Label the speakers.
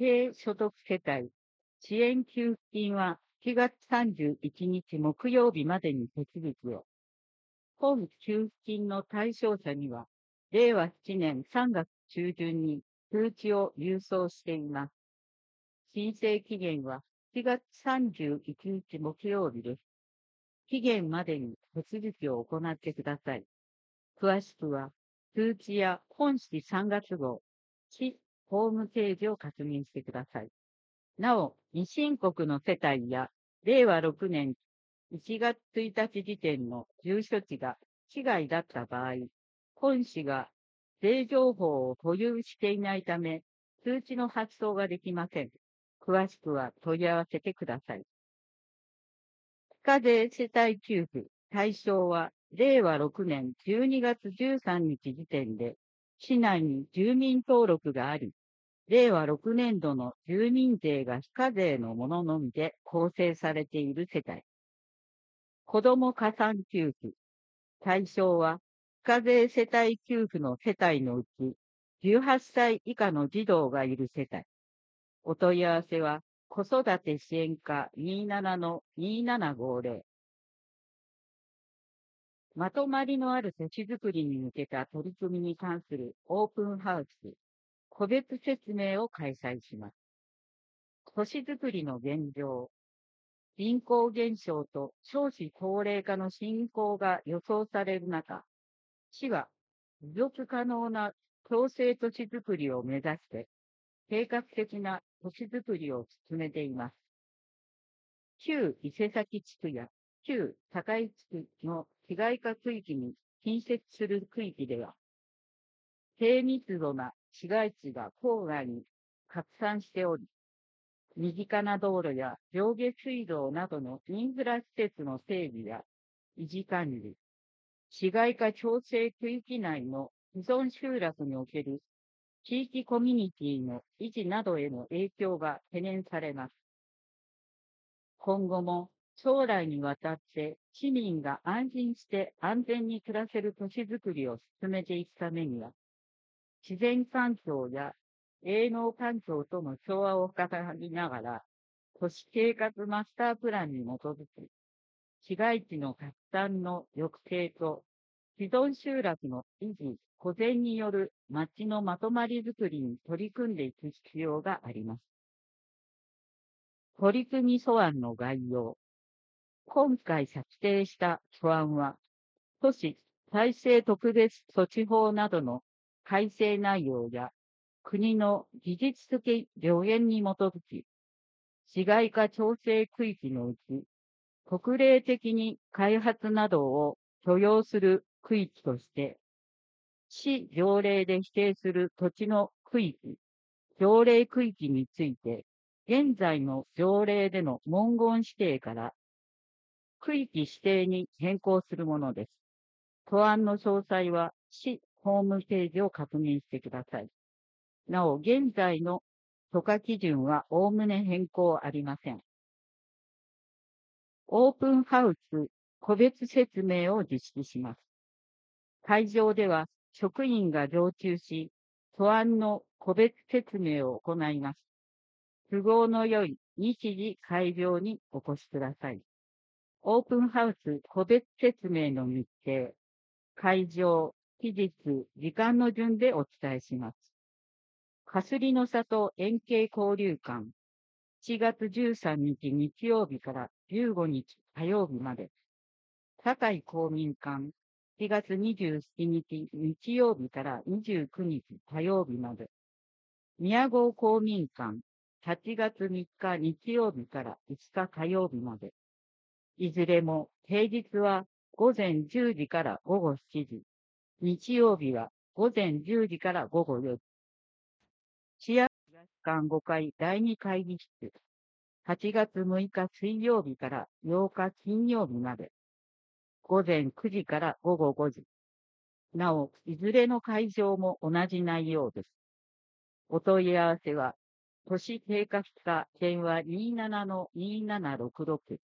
Speaker 1: 低所得世帯支援給付金は7月31日木曜日までに手続きを。本給付金の対象者には、令和7年3月中旬に通知を郵送しています。申請期限は7月31日木曜日です。期限までに手続きを行ってください。詳しくは、通知や本市3月号、市ホームページを確認してください。なお、未申告の世帯や、令和6年1月1日時点の住所地が市外だった場合、本市が税情報を保有していないため、通知の発送ができません。詳しくは問い合わせてください。非課税世帯給付対象は、令和6年12月13日時点で、市内に住民登録があり、令和6年度の住民税が非課税のもののみで構成されている世帯。子ども加算給付。対象は、非課税世帯給付の世帯のうち、18歳以下の児童がいる世帯。お問い合わせは、子育て支援課27-2750。まとまりのある都市づくりに向けた取り組みに関するオープンハウス、個別説明を開催します。都市づくりの現状、人口減少と少子高齢化の進行が予想される中、市は持続可能な共生都市づくりを目指して、計画的な都市づくりを進めています。旧伊勢崎地区や旧高井地区の市街化区域に近接する区域では、低密度な市街地が郊外に拡散しており、身近な道路や上下水道などのインフラ施設の整備や維持管理、市街化調整区域内の既存集落における地域コミュニティの維持などへの影響が懸念されます。今後も将来にわたって市民が安心して安全に暮らせる都市づくりを進めていくためには、自然環境や営農環境との調和を図りながら、都市計画マスタープランに基づき、市街地の拡散の抑制と、既存集落の維持、保全による町のまとまりづくりに取り組んでいく必要があります。取り組み素案の概要。今回策定した素案は、都市再生特別措置法などの改正内容や、国の技術的助言に基づき、市街化調整区域のうち、特例的に開発などを許容する区域として、市条例で指定する土地の区域、条例区域について、現在の条例での文言指定から区域指定に変更するものです。素案の詳細は市ホームページを確認してください。なお、現在の許可基準はおおむね変更ありません。オープンハウス個別説明を実施します。会場では職員が常駐し、素案の個別説明を行います。都合の良い日時会場にお越しください。オープンハウス個別説明の日程、会場、期日、時間の順でお伝えします。かすりの里円形交流館、7月13日日曜日から15日火曜日まで。堺公民館、7月27日日曜日から29日火曜日まで。宮郷公民館、8月3日日曜日から5日火曜日まで。いずれも平日は午前10時から午後7時。日曜日は午前10時から午後4時。市役館5階第2会議室。8月6日水曜日から8日金曜日まで。午前9時から午後5時。なお、いずれの会場も同じ内容です。お問い合わせは、都市計画課電話27-2766